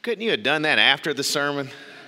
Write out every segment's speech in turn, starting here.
Couldn't you have done that after the sermon?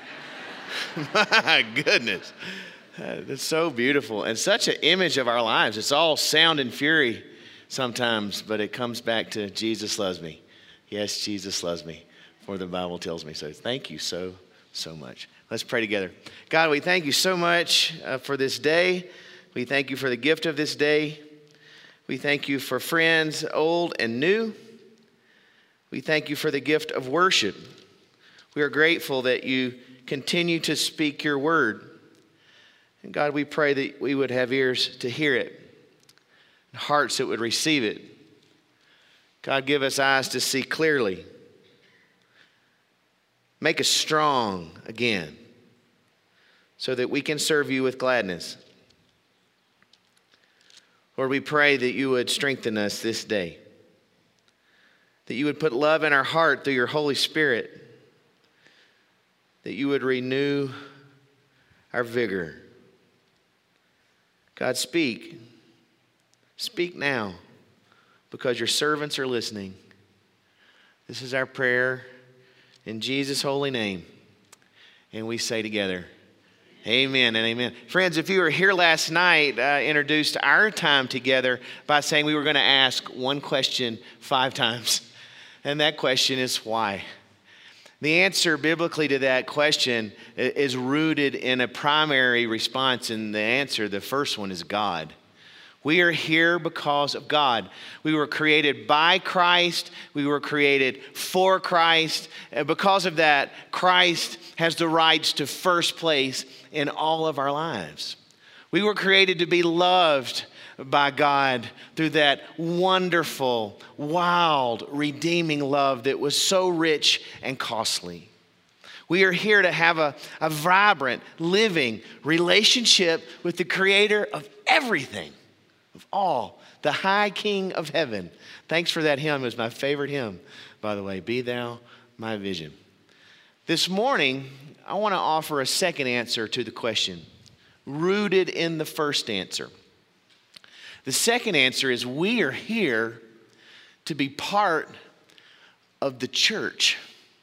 My goodness. That's so beautiful and such an image of our lives. It's all sound and fury sometimes, but it comes back to Jesus loves me. Yes, Jesus loves me, for the Bible tells me so. Thank you so much. Let's pray together. God, we thank you so much for this day. We thank you for the gift of this day. We thank you for friends, old and new. We thank you for the gift of worship. We are grateful that you continue to speak your word. And God, we pray that we would have ears to hear it, and hearts that would receive it. God, give us eyes to see clearly. Make us strong again so that we can serve you with gladness. Lord, we pray that you would strengthen us this day, that you would put love in our heart through your Holy Spirit, that you would renew our vigor. God, speak. Speak now, because your servants are listening. This is our prayer in Jesus' holy name. And we say together, amen and amen. Friends, if you were here last night, I introduced our time together by saying we were going to ask one question 5 times. And that question is why? The answer biblically to that question is rooted in a primary response, and the answer, the first one, is God. We are here because of God. We were created by Christ. We were created for Christ. And because of that, Christ has the rights to first place in all of our lives. We were created to be loved by God through that wonderful, wild, redeeming love that was so rich and costly. We are here to have a vibrant, living relationship with the Creator of everything, of all, the High King of heaven. Thanks for that hymn. It was my favorite hymn, by the way. Be thou my vision. This morning, I want to offer a second answer to the question, rooted in the first answer. The second answer is we are here to be part of the church.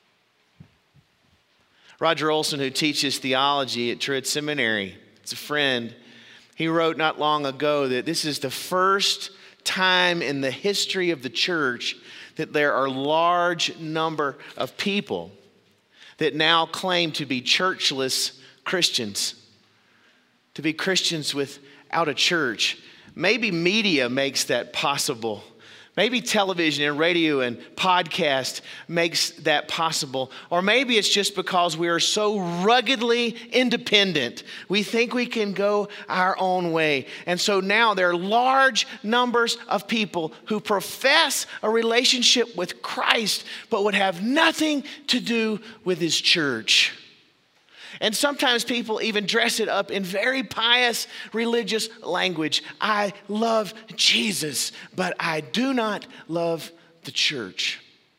Roger Olson, who teaches theology at Truett Seminary, it's a friend. He wrote not long ago that this is the first time in the history of the church that there are large number of people that now claim to be churchless Christians, to be Christians without a church. Maybe media makes that possible. Maybe television and radio and podcast makes that possible. Or maybe it's just because we are so ruggedly independent. We think we can go our own way. And so now there are large numbers of people who profess a relationship with Christ, but would have nothing to do with his church. And sometimes people even dress it up in very pious religious language. I love Jesus, but I do not love the church.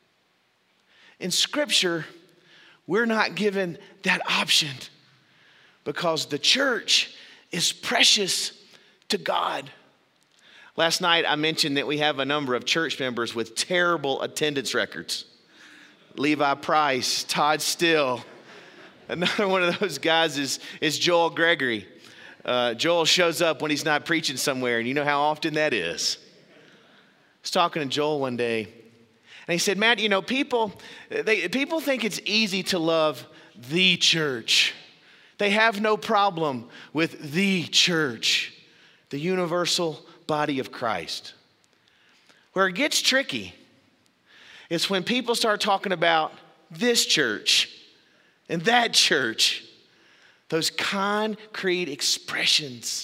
In Scripture, we're not given that option because the church is precious to God. Last night, I mentioned that we have a number of church members with terrible attendance records. Levi Price, Todd Still. Another one of those guys is Joel Gregory. Joel shows up when he's not preaching somewhere, and you know how often that is. I was talking to Joel one day, and he said, Matt, you know, people think it's easy to love the church. They have no problem with the church, the universal body of Christ. Where it gets tricky is when people start talking about this church and that church, those concrete expressions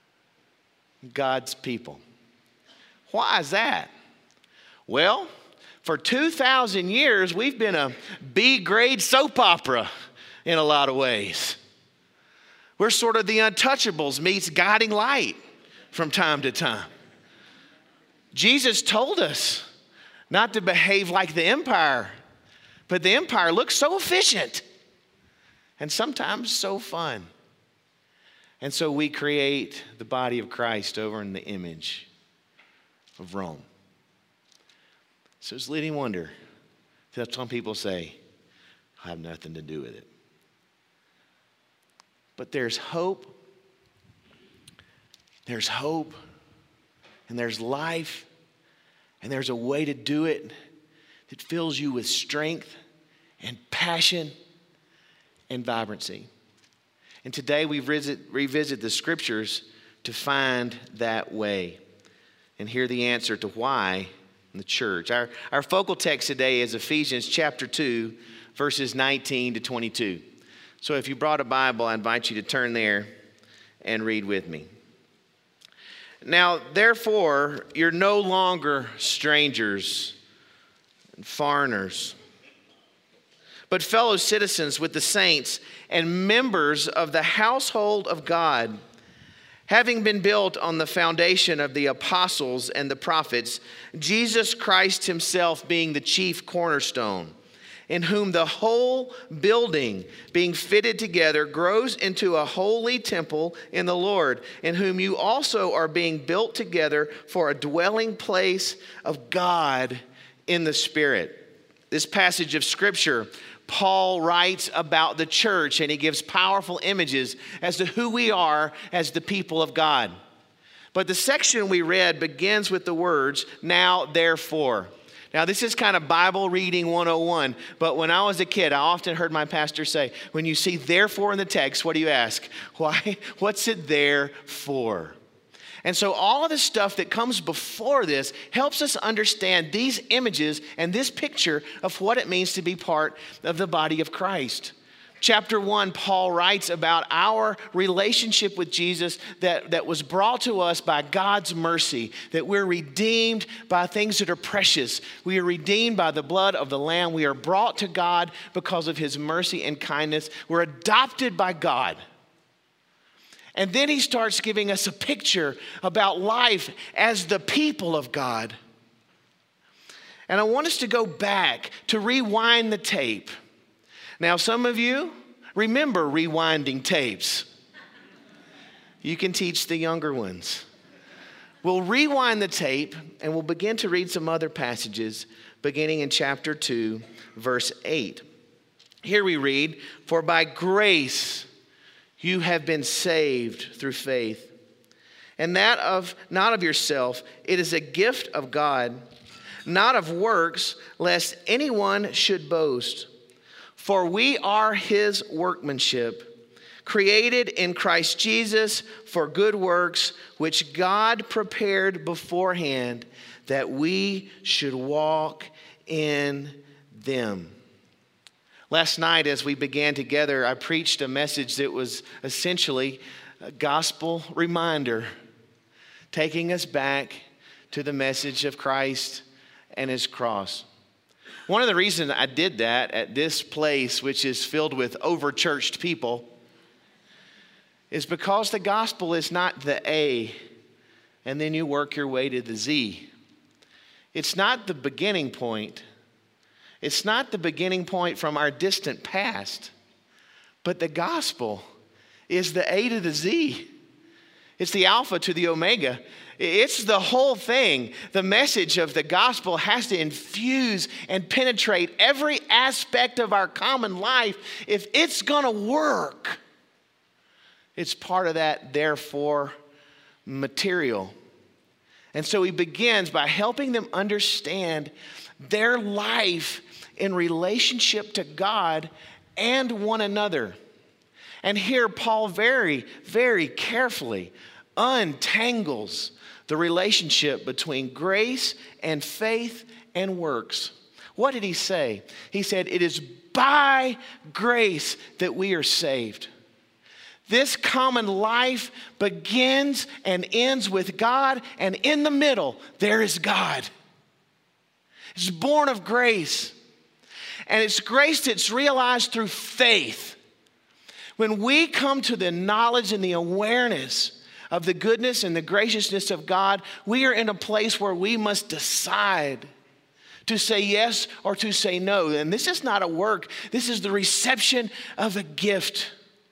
of God's people. Why is that? Well, for 2,000 years, we've been a B-grade soap opera in a lot of ways. We're sort of the Untouchables meets Guiding Light from time to time. Jesus told us not to behave like the empire, but the empire looks so efficient and sometimes so fun. And so we create the body of Christ over in the image of Rome. So it's leading wonder that some people say, I'll have nothing to do with it. But there's hope. There's hope. And there's life. And there's a way to do it that fills you with strength and passion and vibrancy. And today we revisit the scriptures to find that way and hear the answer to why in the church. Our focal text today is Ephesians chapter 2, verses 19 to 22. So if you brought a Bible, I invite you to turn there and read with me. Now, therefore, you're no longer strangers and foreigners, but fellow citizens with the saints and members of the household of God, having been built on the foundation of the apostles and the prophets, Jesus Christ himself being the chief cornerstone, in whom the whole building, being fitted together, grows into a holy temple in the Lord, in whom you also are being built together for a dwelling place of God in the Spirit. This passage of Scripture, Paul writes about the church, and he gives powerful images as to who we are as the people of God. But the section we read begins with the words, now therefore. Now, this is kind of Bible reading 101, but when I was a kid, I often heard my pastor say, when you see therefore in the text, what do you ask? Why? What's it there for? And so all of the stuff that comes before this helps us understand these images and this picture of what it means to be part of the body of Christ. Chapter 1, Paul writes about our relationship with Jesus that was brought to us by God's mercy, that we're redeemed by things that are precious. We are redeemed by the blood of the Lamb. We are brought to God because of his mercy and kindness. We're adopted by God. And then he starts giving us a picture about life as the people of God. And I want us to go back to rewind the tape. Now, some of you remember rewinding tapes. You can teach the younger ones. We'll rewind the tape and we'll begin to read some other passages beginning in chapter 2, verse 8. Here we read, for by grace you have been saved through faith, and that not of yourself. It is a gift of God, not of works, lest anyone should boast. For we are his workmanship, created in Christ Jesus for good works, which God prepared beforehand that we should walk in them. Last night, as we began together, I preached a message that was essentially a gospel reminder, taking us back to the message of Christ and his cross. One of the reasons I did that at this place, which is filled with over-churched people, is because the gospel is not the A, and then you work your way to the Z. It's not the beginning point. It's not the beginning point from our distant past, but the gospel is the A to the Z. It's the Alpha to the Omega. It's the whole thing. The message of the gospel has to infuse and penetrate every aspect of our common life if it's going to work. It's part of that therefore material. And so he begins by helping them understand their life in relationship to God and one another. And here Paul very, very carefully untangles the relationship between grace and faith and works. What did he say? He said, it is by grace that we are saved. This common life begins and ends with God, and in the middle, there is God. It's born of grace. And it's grace that's realized through faith. When we come to the knowledge and the awareness of the goodness and the graciousness of God, we are in a place where we must decide to say yes or to say no. And this is not a work. This is the reception of a gift.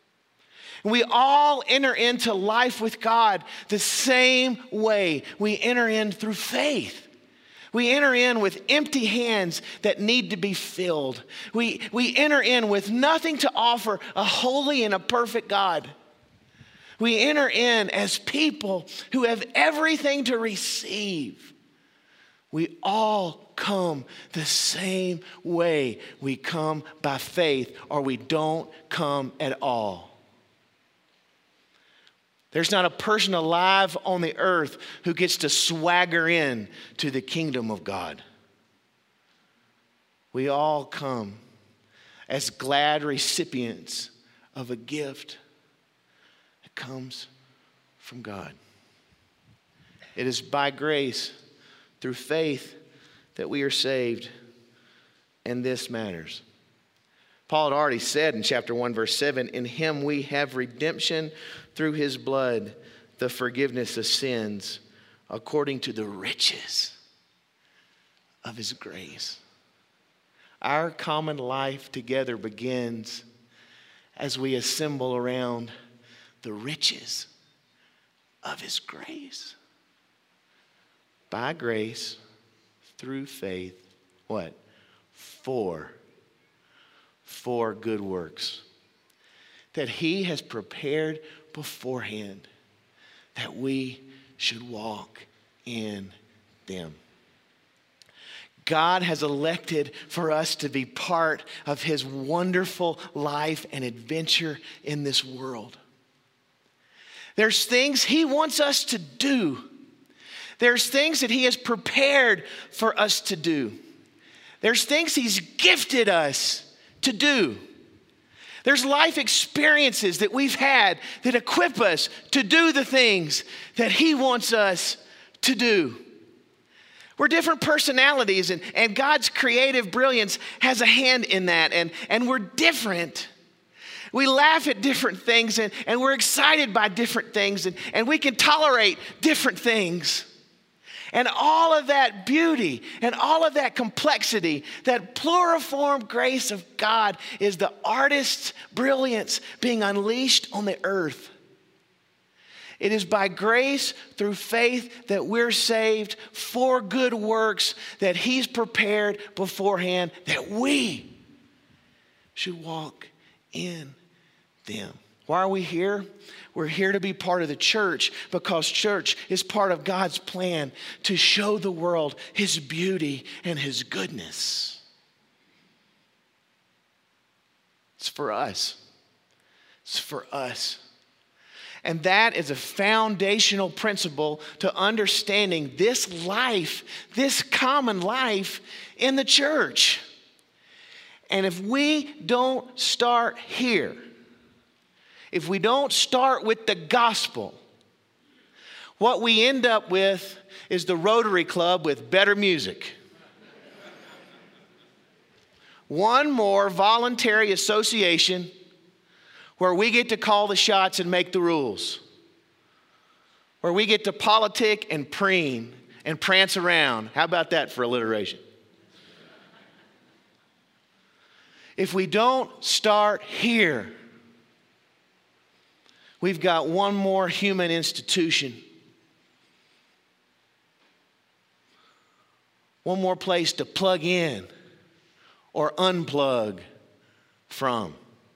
We all enter into life with God the same way. We enter in through faith. We enter in with empty hands that need to be filled. We enter in with nothing to offer a holy and a perfect God. We enter in as people who have everything to receive. We all come the same way. We come by faith, or we don't come at all. There's not a person alive on the earth who gets to swagger in to the kingdom of God. We all come as glad recipients of a gift that comes from God. It is by grace, through faith, that we are saved, and this matters. Paul had already said in chapter 1, verse 7, in him we have redemption through his blood, the forgiveness of sins, according to the riches of his grace. Our common life together begins as we assemble around the riches of his grace. By grace, through faith, what? For good works that he has prepared beforehand that we should walk in them. God has elected for us to be part of his wonderful life and adventure in this world. There's things he wants us to do. There's things that he has prepared for us to do. There's things he's gifted us to do. There's life experiences that we've had that equip us to do the things that he wants us to do. We're different personalities, and God's creative brilliance has a hand in that, and we're different. We laugh at different things, and we're excited by different things, and we can tolerate different things. And all of that beauty and all of that complexity, that pluriform grace of God is the artist's brilliance being unleashed on the earth. It is by grace through faith that we're saved for good works that he's prepared beforehand that we should walk in them. Why are we here? We're here to be part of the church because church is part of God's plan to show the world his beauty and his goodness. It's for us. It's for us. And that is a foundational principle to understanding this life, this common life in the church. And if we don't start here, if we don't start with the gospel, what we end up with is the Rotary Club with better music. One more voluntary association where we get to call the shots and make the rules. Where we get to politic and preen and prance around. How about that for alliteration? If we don't start here, we've got one more human institution. One more place to plug in or unplug from.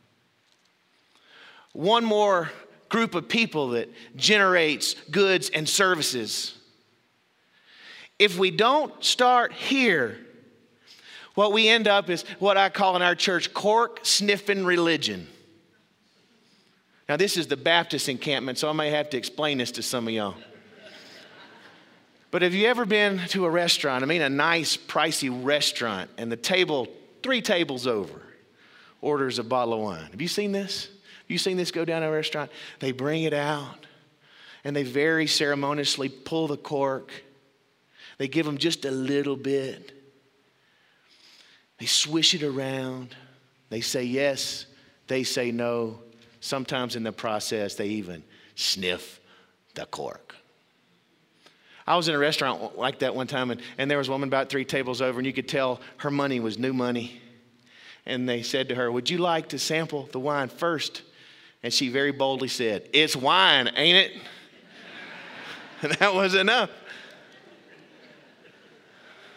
One more group of people that generates goods and services. If we don't start here, what we end up is what I call in our church cork-sniffing religion. Now, this is the Baptist encampment, so I may have to explain this to some of y'all. But have you ever been to a restaurant? I mean, a nice, pricey restaurant, and the table, 3 tables over, orders a bottle of wine. Have you seen this? Have you seen this go down at a restaurant? They bring it out, and they very ceremoniously pull the cork. They give them just a little bit. They swish it around. They say yes. They say no. Sometimes in the process, they even sniff the cork. I was in a restaurant like that one time, and there was a woman about 3 tables over, and you could tell her money was new money. And they said to her, "Would you like to sample the wine first?" And she very boldly said, "It's wine, ain't it?" And that was enough.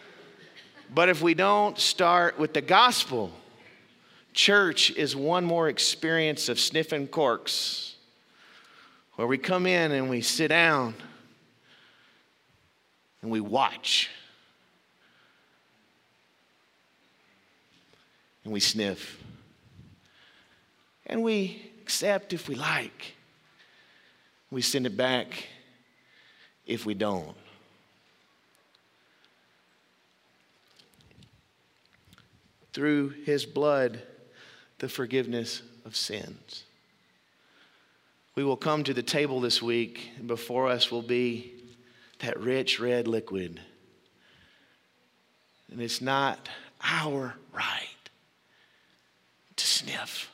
But if we don't start with the gospel, church is one more experience of sniffing corks, where we come in and we sit down and we watch and we sniff and we accept if we like. We send it back if we don't. Through his blood, the forgiveness of sins. We will come to the table this week, and before us will be that rich red liquid. And it's not our right to sniff.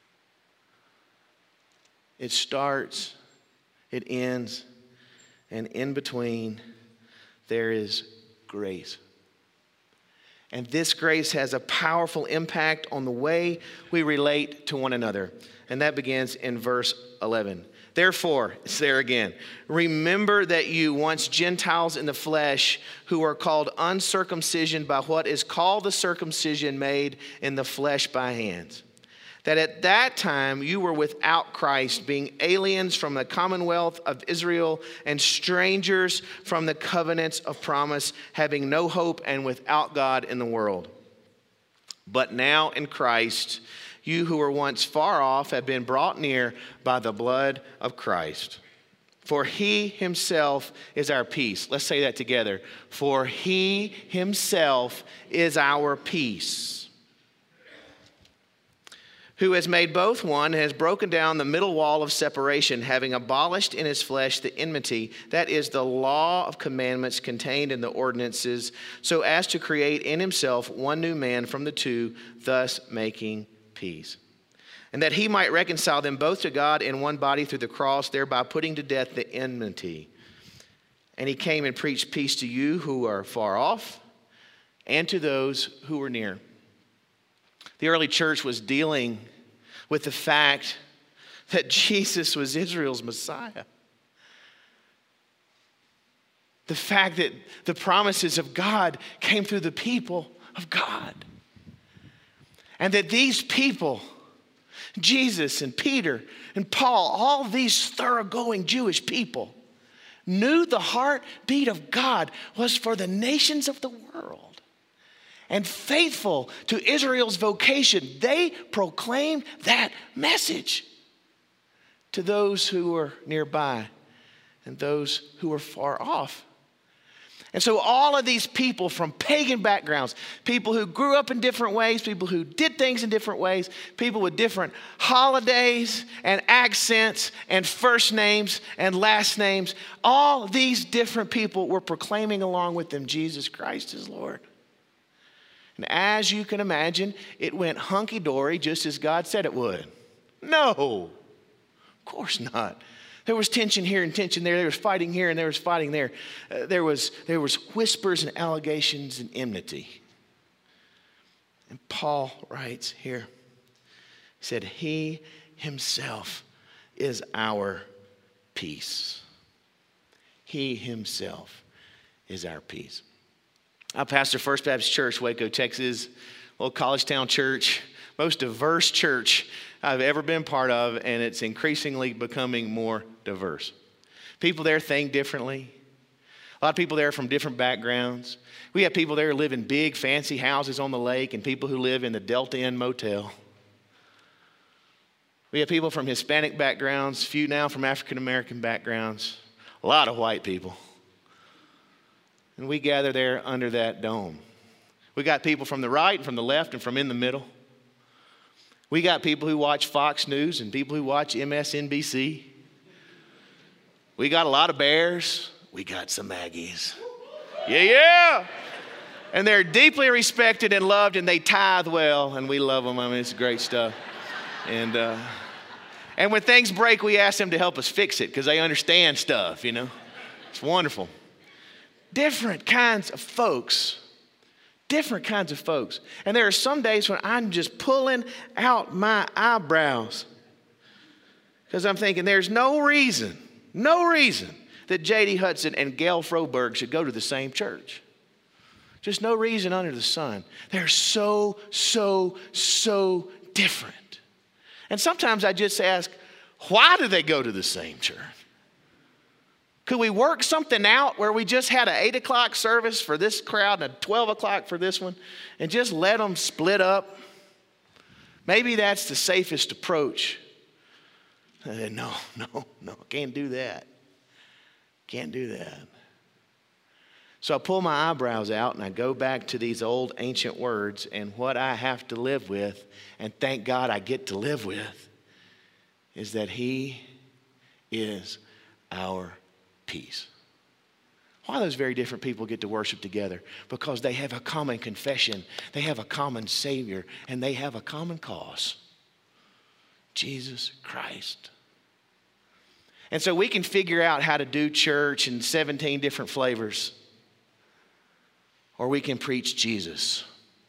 It starts, it ends, and in between there is grace. And this grace has a powerful impact on the way we relate to one another. And that begins in verse 11. Therefore, it's there again. Remember that you once Gentiles in the flesh, who are called uncircumcision by what is called the circumcision made in the flesh by hands. That at that time you were without Christ, being aliens from the commonwealth of Israel and strangers from the covenants of promise, having no hope and without God in the world. But now in Christ, you who were once far off have been brought near by the blood of Christ. For he himself is our peace. Let's say that together. For he himself is our peace, who has made both one and has broken down the middle wall of separation, having abolished in his flesh the enmity, that is the law of commandments contained in the ordinances, so as to create in himself one new man from the two, thus making peace. And that he might reconcile them both to God in one body through the cross, thereby putting to death the enmity. And he came and preached peace to you who are far off and to those who were near. The early church was dealing with the fact that Jesus was Israel's Messiah. The fact that the promises of God came through the people of God. And that these people, Jesus and Peter and Paul, all these thoroughgoing Jewish people, knew the heartbeat of God was for the nations of the world. And faithful to Israel's vocation, they proclaimed that message to those who were nearby and those who were far off. And so all of these people from pagan backgrounds, people who grew up in different ways, people who did things in different ways, people with different holidays and accents and first names and last names, all these different people were proclaiming along with them Jesus Christ is Lord. And as you can imagine, it went hunky-dory just as God said it would. No, of course not. There was tension here and tension there. There was fighting here and there was fighting there. There was whispers and allegations and enmity. And Paul writes here, he said, he himself is our peace. He himself is our peace. I pastor First Baptist Church, Waco, Texas, little college town church, most diverse church I've ever been part of, and it's increasingly becoming more diverse. People there think differently. A lot of people there from different backgrounds. We have people there who live in big, fancy houses on the lake and people who live in the Delta Inn Motel. We have people from Hispanic backgrounds, few now from African American backgrounds, a lot of white people. And we gather there under that dome. We got people from the right and from the left and from in the middle. We got people who watch Fox News and people who watch MSNBC. We got a lot of Bears. We got some Aggies. Yeah. And they're deeply respected and loved, and they tithe well, and we love them. I mean, it's great stuff. And when things break, we ask them to help us fix it because they understand stuff, you know. It's wonderful. Different kinds of folks. Different kinds of folks. And there are some days when I'm just pulling out my eyebrows because I'm thinking there's no reason that J.D. Hudson and Gail Froberg should go to the same church. Just no reason under the sun. They're so different. And sometimes I just ask, why do they go to the same church? Could we work something out where we just had an 8 o'clock service for this crowd and a 12 o'clock for this one and just let them split up? Maybe that's the safest approach. No, can't do that. Can't do that. So I pull my eyebrows out and I go back to these old ancient words and what I have to live with, and thank God I get to live with, is that He is our peace. Why those very different people get to worship together? Because they have a common confession, they have a common Savior, and they have a common cause. Jesus Christ. And so we can figure out how to do church in 17 different flavors. Or we can preach Jesus.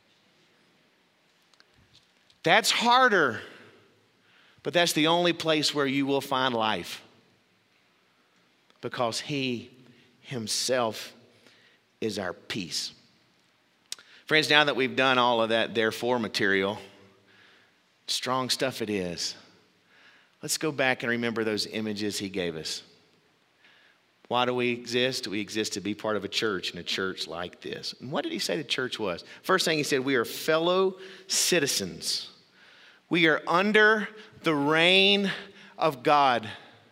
That's harder, but that's the only place where you will find life. Because He Himself is our peace. Friends, now that we've done all of that therefore material, strong stuff it is. Let's go back and remember those images He gave us. Why do we exist? We exist to be part of a church, and a church like this. And what did He say the church was? First thing He said, we are fellow citizens. We are under the reign of God.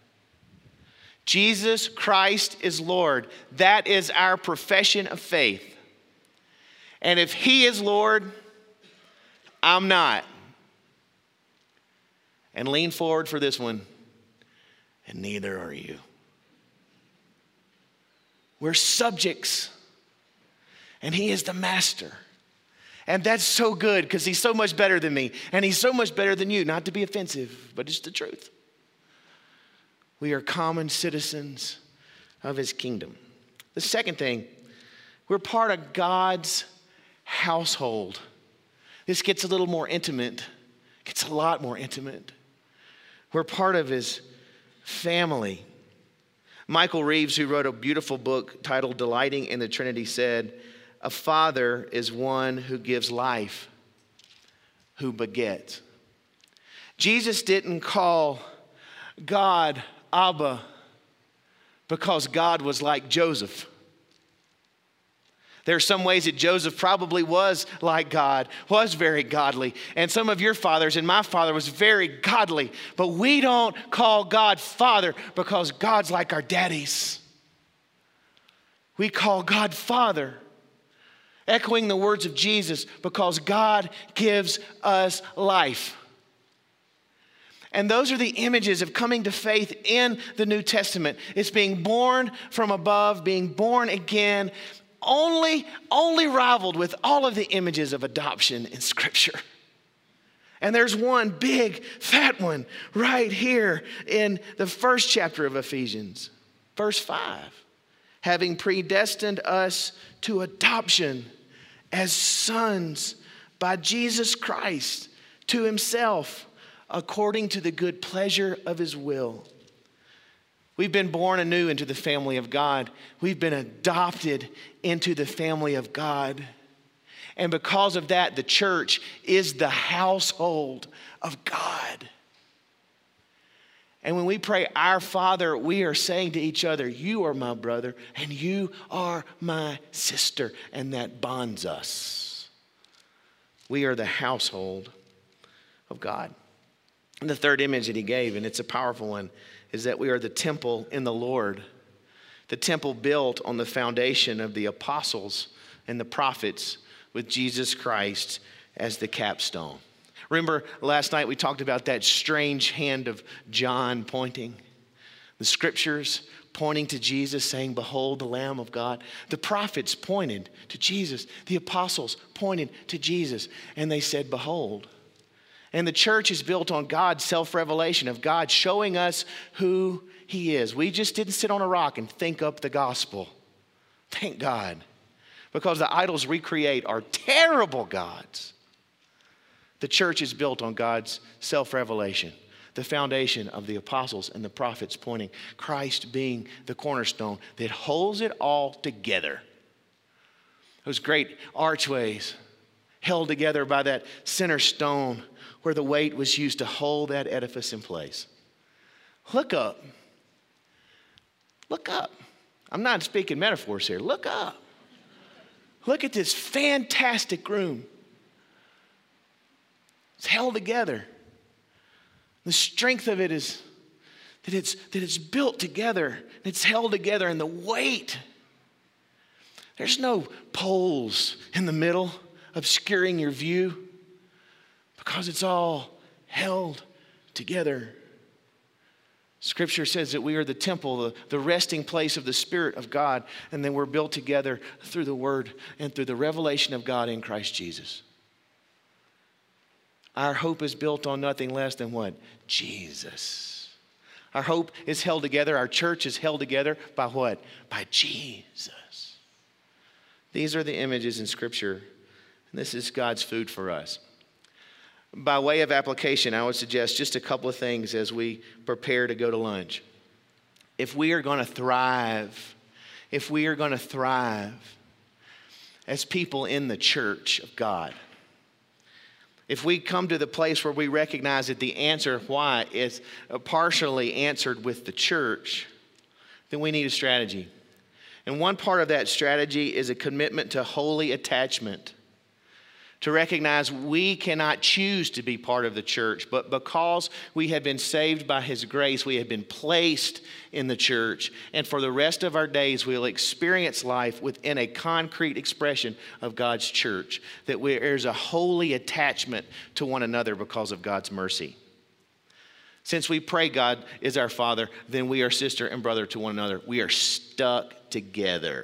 Jesus Christ is Lord. That is our profession of faith. And if He is Lord, I'm not. And lean forward for this one, and neither are you. We're subjects, and He is the master. And that's so good because He's so much better than me, and He's so much better than you. Not to be offensive, but it's the truth. We are common citizens of His kingdom. The second thing, we're part of God's household. This gets a little more intimate, gets a lot more intimate. We're part of His family. Michael Reeves, who wrote a beautiful book titled Delighting in the Trinity, said, a father is one who gives life, who begets. Jesus didn't call God Abba because God was like Joseph. There are some ways that Joseph probably was like God, was very godly. And some of your fathers and my father was very godly. But we don't call God Father because God's like our daddies. We call God Father, echoing the words of Jesus, because God gives us life. And those are the images of coming to faith in the New Testament. It's being born from above, being born again, only rivaled with all of the images of adoption in Scripture. And there's one big, fat one right here in the first chapter of Ephesians, verse 5. Having predestined us to adoption as sons by Jesus Christ to Himself, according to the good pleasure of His will. We've been born anew into the family of God. We've been adopted into the family of God. And because of that, the church is the household of God. And when we pray, Our Father, we are saying to each other, you are my brother and you are my sister. And that bonds us. We are the household of God. And the third image that He gave, and it's a powerful one, is that we are the temple in the Lord. The temple built on the foundation of the apostles and the prophets with Jesus Christ as the capstone. Remember last night we talked about that strange hand of John pointing. The scriptures pointing to Jesus, saying, behold the Lamb of God. The prophets pointed to Jesus. The apostles pointed to Jesus. And they said, behold. And the church is built on God's self-revelation, of God showing us who He is. We just didn't sit on a rock and think up the gospel. Thank God. Because the idols we create are terrible gods. The church is built on God's self-revelation, the foundation of the apostles and the prophets pointing, Christ being the cornerstone that holds it all together. those great archways held together by that center stone where the weight was used to hold that edifice in place. Look up. Look up. I'm not speaking metaphors here. Look up. Look at this fantastic room. It's held together. The strength of it is that it's built together. It's held together, and the weight. There's no poles in the middle obscuring your view because it's all held together. Scripture says that we are the temple, the resting place of the Spirit of God, and then we're built together through the Word and through the revelation of God in Christ Jesus. Our hope is built on nothing less than what? Jesus. Our hope is held together. Our church is held together by what? By Jesus. These are the images in Scripture, and this is God's food for us. By way of application, I would suggest just a couple of things as we prepare to go to lunch. If we are going to thrive as people in the church of God, if we come to the place where we recognize that the answer why is partially answered with the church, then we need a strategy. And one part of that strategy is a commitment to holy attachment. To recognize we cannot choose to be part of the church, but because we have been saved by His grace, we have been placed in the church. And for the rest of our days, we'll experience life within a concrete expression of God's church. That there's a holy attachment to one another because of God's mercy. Since we pray God is our Father, then we are sister and brother to one another. We are stuck together.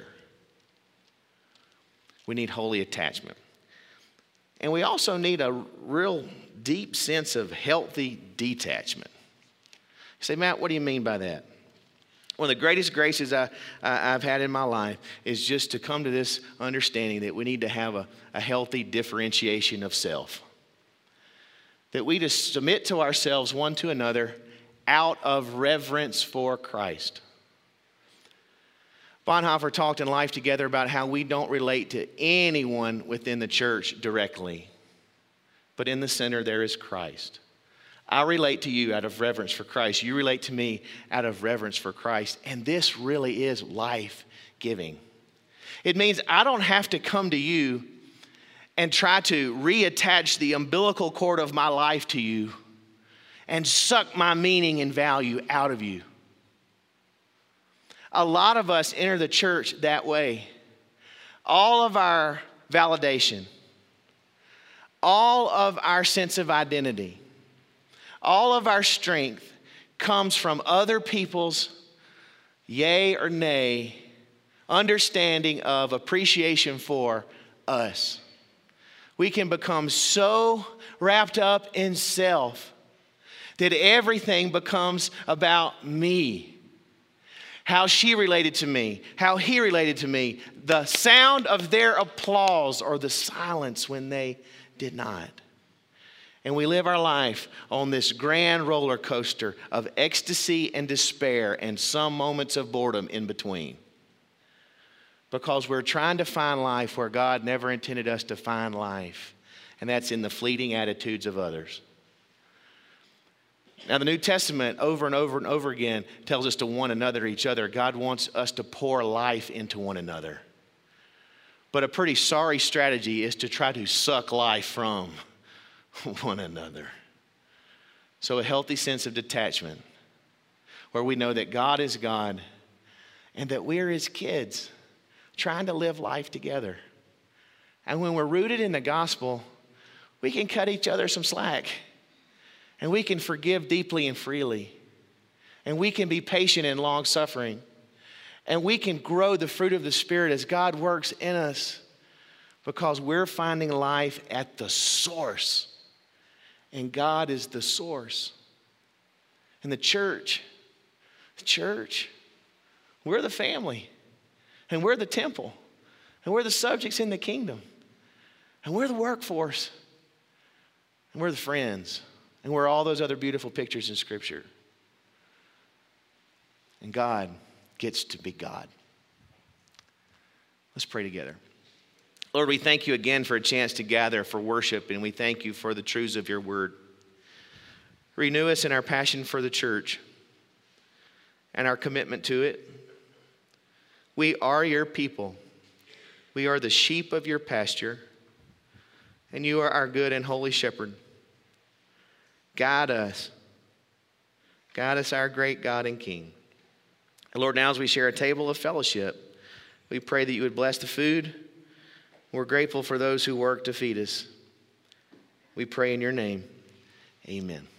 We need holy attachment. And we also need a real deep sense of healthy detachment. You say, Matt, what do you mean by that? One of the greatest graces I've had in my life is just to come to this understanding that we need to have a healthy differentiation of self. That we just submit to ourselves one to another out of reverence for Christ. Bonhoeffer talked in Life Together about how we don't relate to anyone within the church directly, but in the center there is Christ. I relate to you out of reverence for Christ. You relate to me out of reverence for Christ. And this really is life-giving. It means I don't have to come to you and try to reattach the umbilical cord of my life to you and suck my meaning and value out of you. A lot of us enter the church that way. All of our validation, all of our sense of identity, all of our strength comes from other people's yay or nay understanding of appreciation for us. We can become so wrapped up in self that everything becomes about me. How she related to me, how he related to me, the sound of their applause or the silence when they did not. And we live our life on this grand roller coaster of ecstasy and despair and some moments of boredom in between. Because we're trying to find life where God never intended us to find life, and that's in the fleeting attitudes of others. Now, the New Testament over and over and over again tells us to one another, each other. God wants us to pour life into one another. But a pretty sorry strategy is to try to suck life from one another. So a healthy sense of detachment where we know that God is God and that we're His kids trying to live life together. And when we're rooted in the gospel, we can cut each other some slack. And we can forgive deeply and freely. And we can be patient and long-suffering. And we can grow the fruit of the Spirit as God works in us because we're finding life at the source. And God is the source. And the church, we're the family. And we're the temple. And we're the subjects in the kingdom. And we're the workforce. And we're the friends. And we're all those other beautiful pictures in Scripture. And God gets to be God. Let's pray together. Lord, we thank you again for a chance to gather for worship, and we thank you for the truths of your word. Renew us in our passion for the church and our commitment to it. We are your people. We are the sheep of your pasture, and you are our good and holy shepherd. Guide us. Guide us, our great God and King. And Lord, now as we share a table of fellowship, we pray that you would bless the food. We're grateful for those who work to feed us. We pray in your name. Amen.